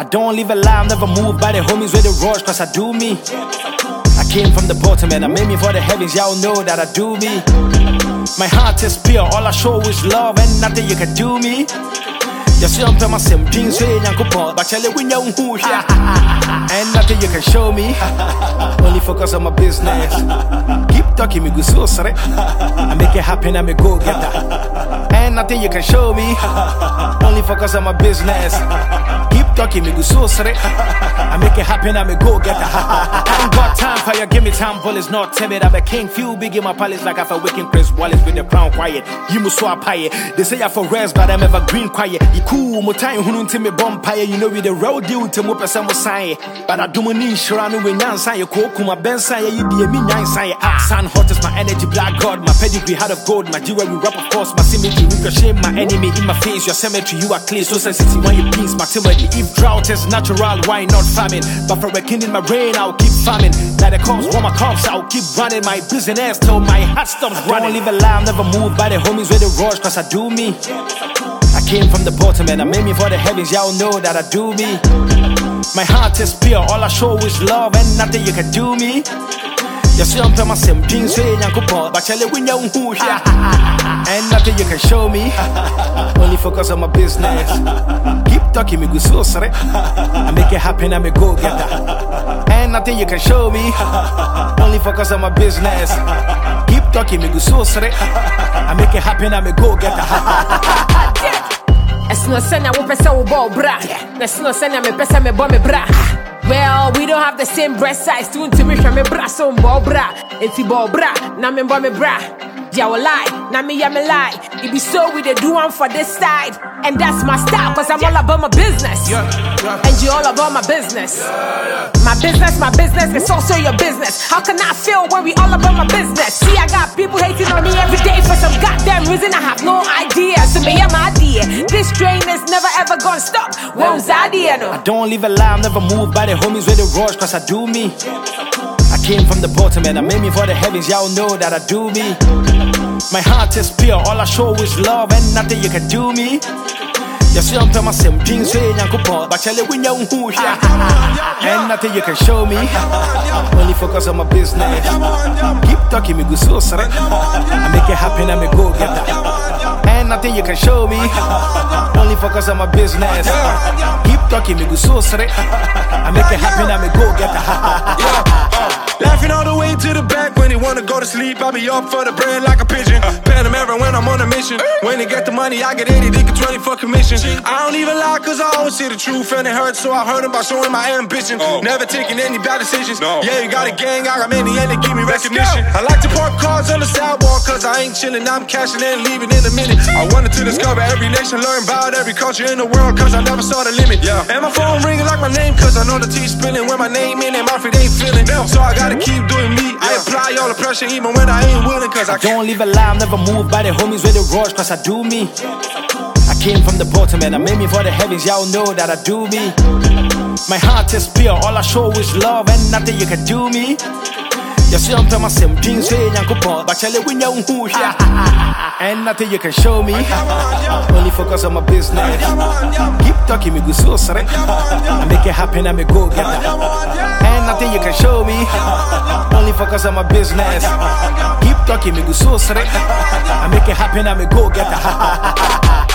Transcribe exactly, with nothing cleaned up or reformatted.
don't live a lie, I'm never moved by the homies with the rush, cause I do me. I came from the bottom and I made me for the heavens, y'all know that I do me. My heart is pure, all I show is love and nothing you can do me. You see I'm playing my same jeans, saying I'm good, but tell you we know who here. And nothing you can show me, only focus on my business. Keep talking me good so sorry, I make it happen, I'm a go-getter. And nothing you can show me, only focus on my business. Keep talking me good so sorry, I make it happen, I'm a go-getter. I ain't got time for you, give me time, bullets not timid. I'm a king, few big in my palace like I for wicked Chris Wallace with the crown quiet. You must swap high. They say I for rest, but I'm ever green quiet. You cool, more time, who don't me bumpire. You know we the road deal to move some sign. But I do my niche, surround me when sign. You cook, my ben sign, you be a me nine sign. Sun hot is my energy, black god, my pedigree, heart of gold, my jewelry, rap of course, my symmetry, we can shame my enemy in my face. Your cemetery, you are clear, so sensitive when you peace, my timidity. If drought is natural, why not famine? But for a king in my brain, I'll keep farming. Like the cops, want my cops, I'll keep running my business till my heart stops running. Don't live a lie, I'm never moved by the homies with the rush, cause I do me. I came from the bottom and I made me for the heavens, y'all know that I do me. My heart is pure, all I show is love and nothing you can do me. You see I'm playing my same jeans, saying I'm good, but tell you we know who here. And nothing you can show me, only focus on my business. Keep talking me good so sorry, I make it happen, I'm a go-getter. And nothing you can show me, only focus on my business. Keep talking me good so sorry, I make it happen, I'm a go-getter. It's no sense I won't press our ball, brah. It's no sense I'm a person, me bomb, brah. Well, we don't have the same breast size. Tune to me from me bra, so ball bra. If you ball bra, na me bomb me bra. Yeah, will lie, na me ya me lie. It be so we dey do one for this side, and that's my style, cause I'm all about my business. Yeah, yeah. And you all about my business. Yeah, yeah. My business, my business, it's also your business. How can I feel when we all about my business? See, I got people hating on me every day for some goddamn reason. I have no idea. So me, I'm idea. This train is never ever gonna stop. When's idea? No. I don't live a lie, I'm never moved by the homies with the rush, cause I do me. I came from the bottom and I made me for the heavens, y'all know that I do me. My heart is pure, all I show is love and nothing you can do me. You see I'm playing my same jeans, saying I'm good, but tell you we know who here. And nothing you can show me, only focus on my business. Keep talking me good so sorry, I make it happen, I'm a go-getter. And nothing you can show me, only focus on my business. Keep talking me good so sorry, I make it happen, I'm a go-getter. Laughing all the way to the back when he wanna go to sleep. I be up for the bread like a pigeon. Panamera when I'm on a mission. When they get the money, I get eighty, they get twenty for commission. I don't even lie, cause I always see the truth and it hurts, so I hurt him by showing my ambition. Oh. Never taking any bad decisions. No. Yeah, you got a gang, I got many, and they give me recognition. I like to park cars on the sidewalk, cause I ain't chilling, I'm cashing in, leaving in a minute. I wanted to discover every nation, learn about every culture in the world, cause I never saw the limit. Yeah. And my phone ringing like my name, cause I know the T's spinning. When my name in it, my feet ain't feeling. So I gotta keep doing me. I apply all the pressure even when I ain't willing, cause I don't live a lie, I'm never moved by the homies with the rush, cause I do me. I came from the bottom and I made me for the heavens, y'all know that I do me. My heart is pure, all I show is love and nothing you can do me. You see I'm playing my same jeans, saying I'm good, but tell you we know who here. And nothing you can show me, only focus on my business. Keep talking me good so sorry, I make it happen, I'm a go-getter. And nothing you can show me, only focus on my business. Keep talking me good so sorry, I make it happen, I'm a go-getter.